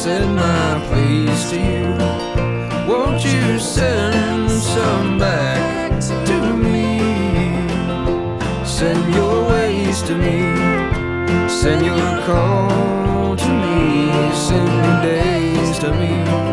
said my pleas to you. Won't you send some back to me? Send your ways to me. Send your call to me. Send your days to me.